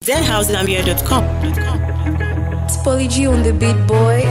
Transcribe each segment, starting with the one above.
ZHouseZambia.com. It's Polly G on the beat, boy.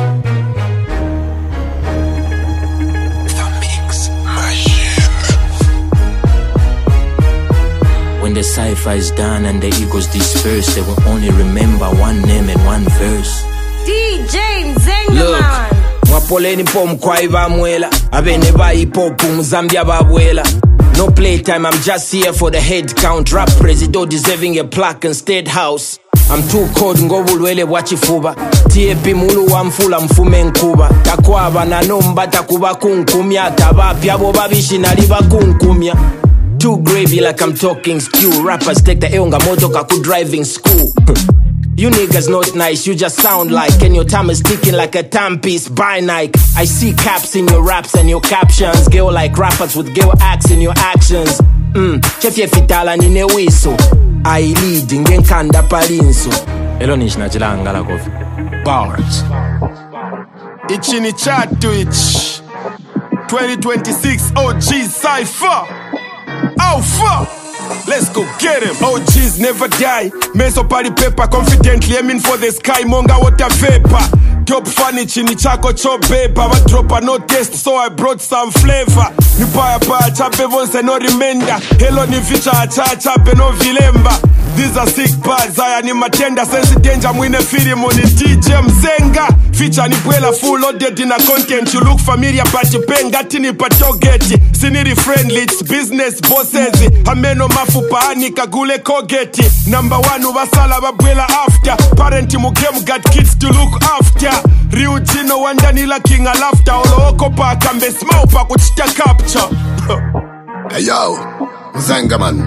When the cipher is done and the egos disperse, they will only remember one name and one verse. DJ Mzengaman. Mwapoleni po mkwaiva mwela abene ba hip-hop mzambia babwela. No playtime, I'm just here for the head count. Rap president deserving a plaque in State House. I'm too cold ngobulwele bwachifuba. TAP mulu wa mfula mfume nkuba. Takwaba na nomba takuba kunkumya. Tabapya bo babishi naliba kunkumya. Too gravy like I'm talking stew. Rappers take the eonga moto kaku driving school. You niggas not nice, you just sound like. And your time is ticking like a timepiece by Nike. I see caps in your raps and your captions. Girl like rappers with girl acts in your actions. Chefye fitala nine wiso. I lead ngenkanda palinso. Elo nishina chilanga la kofi. Bars. Ichini chatu ich. 2026 OG Cypher. Alpha. Let's go get him. OGs never die. Meso party paper confidently aiming for the sky. Monga water vapor. Top funny chini chako chop paper. But drop a no taste so I brought some flavor. Ni paya chape vonse no remainder. Hello ni feature chape no vilemba. These are sick bars. I am matenda sense danger. Mwine film on DJ Mzenga. Feature ni bwela full loaded in a content. You look familiar but you pay ngatini patogeti. Siniri friendly, it's business bosses. Ameno mafupa anika gule kogeti. Number one ubasala babwela after. Parent mugemu got kids to look after. Ryujino wandanila king a laughter. Olo okopa kambe smile pa kuchita capture. Hey yo, Mzengaman.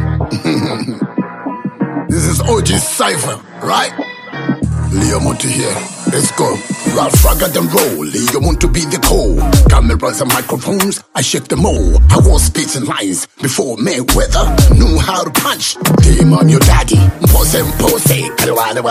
This is OG Cypher, right? Leo Monte here. Let's go. Ralph Ragged and roll. Leo want to be the call. Cameras and microphones, I shake them all. I was spitting lines before Mayweather knew how to punch. Team, I'm your daddy. Pose, Kalwala,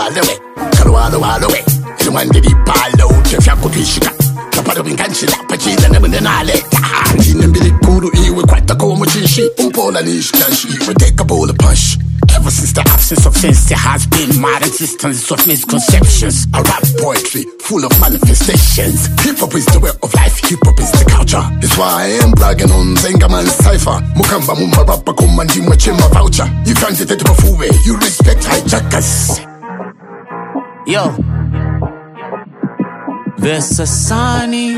anyone did he palo? Tefyako Pishika. Kapado Binkanchila, Pachila, Nemanale. Nambili Kuru, Iwe, Quatako, Mochishi, Umpola Nish, Kanshi, we take a bowl of punch. Ever since the absence of sense, there has been my resistance of misconceptions. I rap poetry full of manifestations. Hip-hop is the way of life, hip-hop is the culture. That's why I am bragging on Zengaman Cypher. Mukamba mumma rappa kumandi mwachema voucher. You can't get it before you respect hijackers. Yo, Vesasani.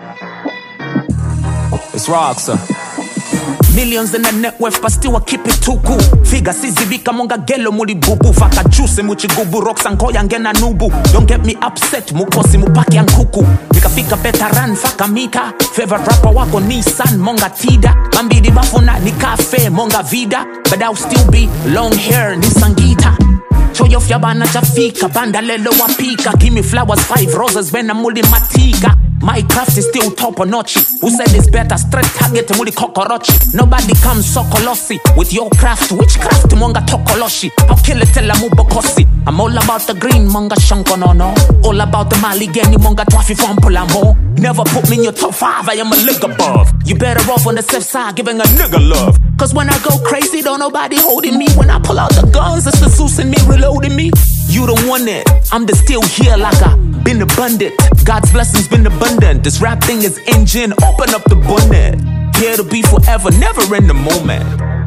It's Roxa. Millions in the net worth, but still I keep it too cool. Figa sizibika monga gelo muli bubu. Faka juice muchigubu rocks and koya ngena nubu. Don't get me upset, mukosi mupaki and kuku. Nikafika veteran faka mika. Favorite rapper wako Nissan monga Tida. Mambidi bafuna ni cafe monga vida. But I'll still be long hair ni sangita. Choyo fyabana chafika, banda lelo wapika. Give me flowers, 5 roses, when I'm muli matika. My craft is still top notch. Who said it's better? Straight target muli kokorochi. Nobody comes so colossi with your craft. Witchcraft monga tokoloshi. I'll kill it till I'm ubokosi. I'm all about the green monga shanko no. All about the maligeni monga twafi fompolamo. Never put me in your top 5, I am a leg above. You better off on the safe side giving a nigga love. Cause when I go crazy, don't nobody holding me. When I pull out the guns, it's the Zeus in me reloading me. You don't want it, I'm just still here like I been abundant. God's blessings been abundant. This rap thing is engine, open up the bonnet. Here to be forever, never in the moment.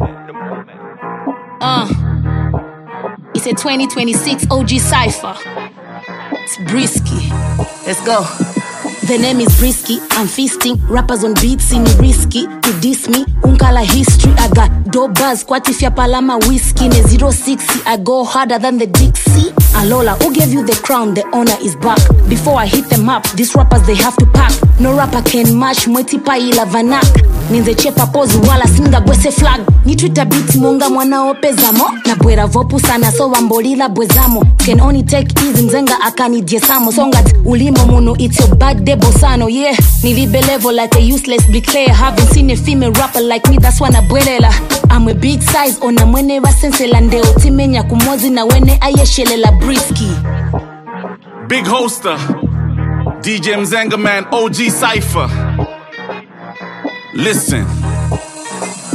It's a 2026 OG Cypher. It's Brisky. Let's go. The name is Brisky, I'm feasting. Rappers on beats, see me risky. To diss me, unkala history. I got dope buzz, kwatifya palama whiskey. Ne 060, I go harder than the Dixie. Alola, who gave you the crown? The honor is back. Before I hit them up, these rappers they have to pack. No rapper can match mweti pa ila vanak. Ninze chepa pose wala singa gwese flag. Ni Twitter beats monga mwana opezamo. Na bwera vopu sana so wambolila bwezamo. Can only take easy Mzenga akani diesamo. Songat ulimo munu, it's your bad day bosano. Yeah, nilibe level like a useless bricklayer. Haven't seen a female rapper like me, that's why nabwelela. I'm a big size, ona mwene wasensela ndeo. Timenya kumozi na wene ayeshelela Brisky. Big hoster, DJ Mzengaman, OG Cypher. Listen,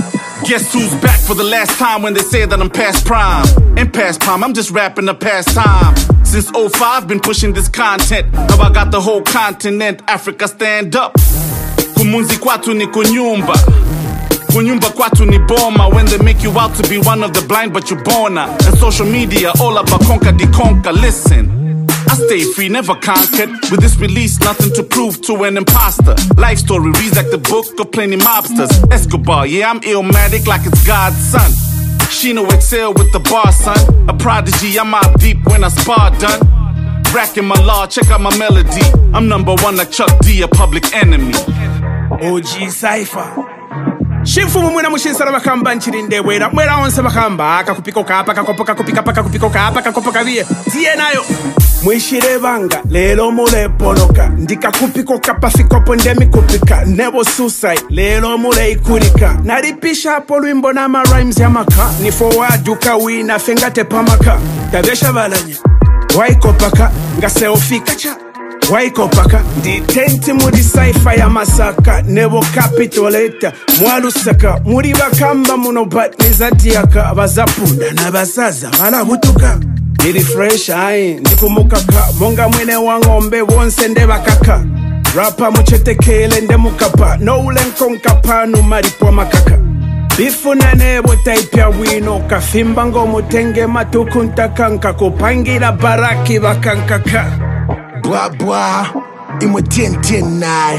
Guess who's back for the last time when they say that I'm past prime? Ain't past prime, I'm just rapping the past time. Since 05, been pushing this content. Now I got the whole continent, Africa stand up. Kumunzi kwatu ni kunyumba. Kunyumba kwatu ni boma. When they make you out to be one of the blind but you're born. And social media all about conquer de conquer. Listen, I stay free, never conquered. With this release, nothing to prove to an imposter. Life story reads like the book of plenty mobsters. Escobar, yeah, I'm illmatic like it's God's son. Shino excel with the bar, son. A prodigy, I'm out deep when I spar done. Racking my law, check out my melody. I'm number one like Chuck D, a public enemy. OG Cypher. Shifumu mwena mushinsara bakamba nchirinde wera. Mwera onse bakamba. Akakupikoka apa, kakopaka kupika paka kupikoka apa, kakopoka vie. Tie nayo. Mwishire banga, lelo mule ponoka. Ndika kupikoka pafikopo ndemi kupika. Nebo suicide, lelo mule ikurika. Naripisha hapo lwimbo na ma rhymes ya maka. Ni forward uka wina fengate pamaka. Tabesha balanya. Waikopaka, ngase ofika cha. Waikopaka, ndi tenti muri Cypher ya Masaka. Nebo Capitoleta, mwalusaka. Muri bakamba muno bat nizatiaka. Abazapunda na basaza, balabutuka. Diri fresh aye, ndikumukaka. Monga mwene wangombe wonse ndebakaka. Rapa muchetekele ndemukapa. No ulenko nkapa numaripwa makaka. Bifu na nebo type ya wino. Kafimba ngo mutenge matuku ntakanka. Kupangira baraki bakankaka. Blah blah, imwe 10-10-9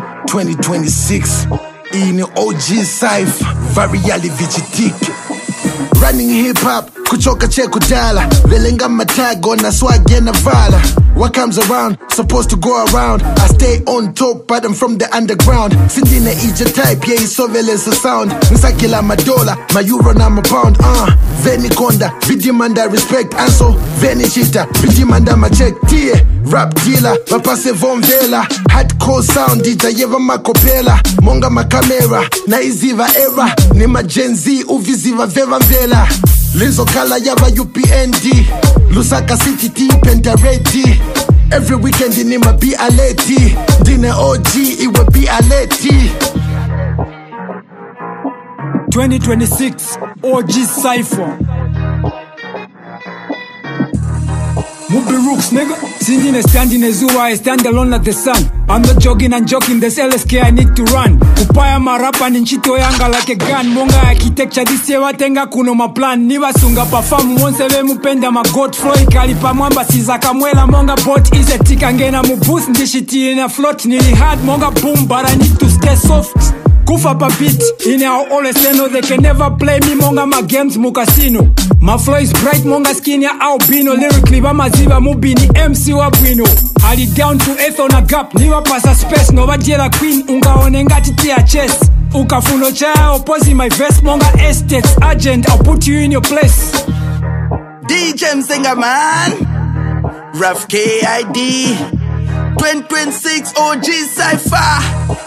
2026 ini OG Cypher, variali vichitike. Running hip hop, kuchoka che kudala. Velenga matago na swag na vala. What comes around, supposed to go around. I stay on top, but I'm from the underground. Sindine ija type, yeah, so veles a sound. Nsakila madola, my euro na my pound. Veni konda, vidimanda respect. Anso, veni chita, vidimanda ma check. Tie, rap dealer, mapase von vela. Hardcore sound, dija yeva makopela. Monga ma camera, na iziva era. Ni ma Gen Z, uviziva veva vela. Lizo kala yava UPND. Lusaka City T, Penta Ready. Every weekend in my BLT. Dine OG, iwe BLT. 2026 OG Cypher. Mubi Rooks, nigga. Sindine standing as I stand alone like the sun. I'm not jogging and joking, there's LSK I need to run. Kupaya marapa ninchito yanga like a gun. Monga architecture this year watenga kuno ma plan. Niwa sunga perform once we mupenda ma God flow. Ikalipa mwamba sizaka mwela monga bot is a tick ngena mu boost ndishiti in a float. Nili hard monga boom but I need to stay soft. Kufa pa beat, in our always say no, they can never play me monga ma games mu casino. My flow is bright monga skin ya albino. Lyrically ba maziva mubini MC wa bwino. Ali down to earth on a gap, niwa pasa space. No bajela queen, unga onengati tia chest. Ukafuno cha opposing my vest monga estates. Agent, I'll put you in your place. DJ Msenga man, Raf KID 2026 OG Cypher.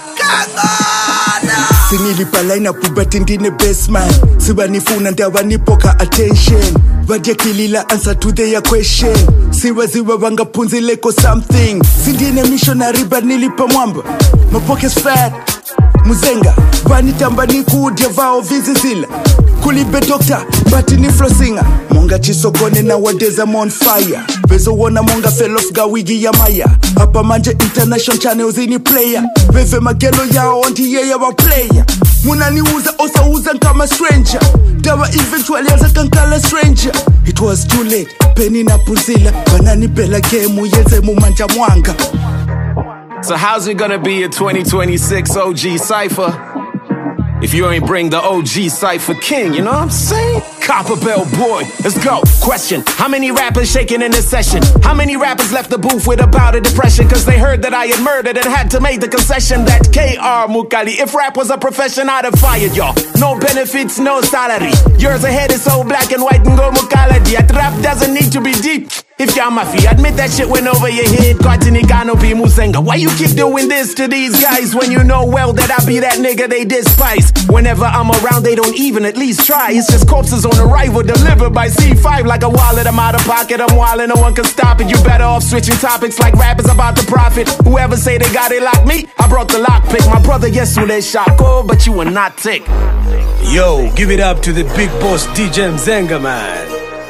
Kangana Sinilipa line up but ndine best man. Sibanifuna ndawanipoka attention. Vadia kilila answer to their question. Siwa wanga punzi leko something. Sindine missionary but nilipa mwamba. My pocket's fat. Muzenga vanitamba nikuudya vao vizizila. Kulibe doctor but ni flosinga. Monga chisokone na wadeza on fire. Bezo wona monga fellows ga wigi ya maya. Hapa manje international channels ini player. Veve magelo yao onti yeye wa player. Munani uza osa uza kama stranger. Dawa eventually aza kankala stranger. It was too late, penny na punzila. Banani bela game yeze mumanja mwanga. So how's it gonna be in 2026 OG Cypher? If you ain't bring the OG Cypher King, you know what I'm saying? Copper Bell boy, let's go. Question, how many rappers shaking in this session? How many rappers left the booth with a bout of depression? Cause they heard that I had murdered and had to make the concession that KR Mukali, if rap was a profession, I'd have fired y'all. No benefits, no salary. Yours ahead is so black and white and go Mukala. That rap doesn't need to be deep. If y'all mafia, admit that shit went over your head. Kwartinigano be Musenga. Why you keep doing this to these guys when you know well that I be that nigga they despise? Whenever I'm around, they don't even at least try. It's just corpses on arrival delivered by C5 like a wallet. I'm out of pocket, I'm wildin', no one can stop it. You better off switching topics like rappers about to profit. Whoever say they got it like me, I brought the lockpick. My brother, yes, you they shako, but you are not tick. Yo, give it up to the big boss DJ Mzenga, man.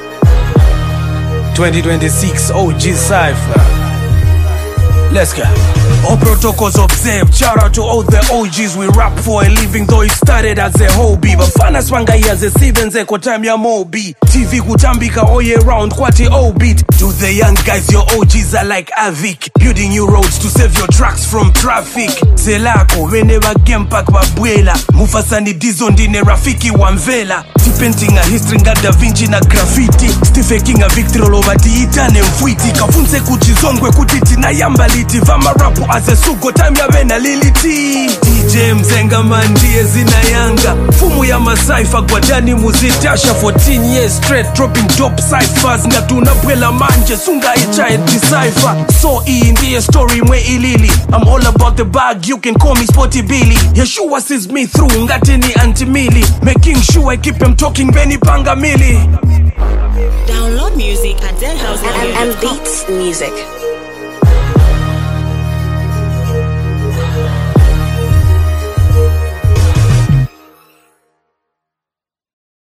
2026 OG Cypher. Let's go. All protocols observed. Shout out to all the OGs we rap for a living, though it started as a hobby. Bafana swanga as a sevenze kwa time ya Mobi. TV kutambika all year round kwati O-beat. To the young guys, your OGs are like Avic, building new roads to save your trucks from traffic. Selako whenever game pack babwela. Mufasani Dizo ndine rafiki wa Mvela. Painting a history nga Da Vinci na graffiti. Stephen King a victory all over tiitane mfuiti. Kafunse kuchizongwe kutiti na yambaliti. Vama rapu as a sugo time ya bena liliti. DJ Mzenga mandie zina yanga. Fumu ya masaifa kwa jani muzitasha 14 years straight dropping dope cyphers. Nga tunabwela manje sunga icha et decipher. So ndiye story mwe ilili. I'm all about the bag, you can call me Sporty Billy. Yeshua sees me through ngati ni anti-mili. Making sure I keep him talking Benny Panga Mili. Download music at Zenhouse and Beats Music.